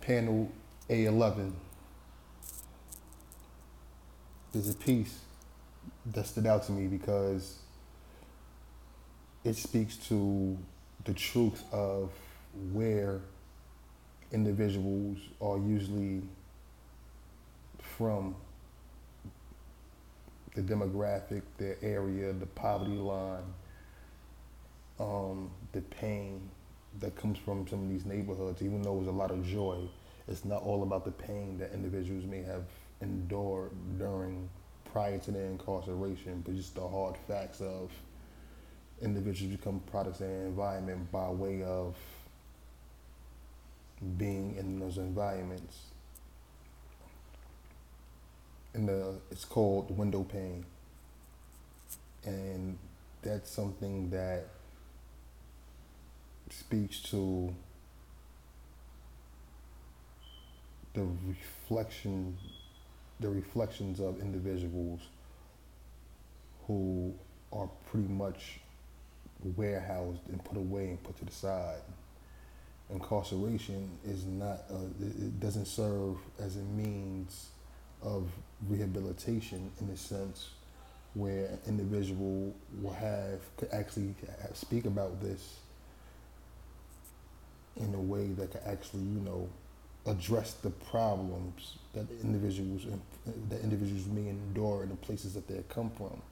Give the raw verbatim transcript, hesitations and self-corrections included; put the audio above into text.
panel A eleven, there's a piece that stood out to me because it speaks to the truth of where individuals are usually from, the demographic, their area, the poverty line, um, the pain that comes from some of these neighborhoods. Even though there's a lot of joy, it's not all about the pain that individuals may have endured during prior to their incarceration, but just the hard facts of individuals become products of their environment by way of being in those environments. And the, it's called window pane. And that's something that speaks to the reflection, the reflections of individuals who are pretty much warehoused and put away and put to the side. Incarceration is not, a, it doesn't serve as a means of rehabilitation in a sense where an individual will have, could actually speak about this in a way that could actually, you know, address the problems that individuals that individuals may endure in the places that they come from.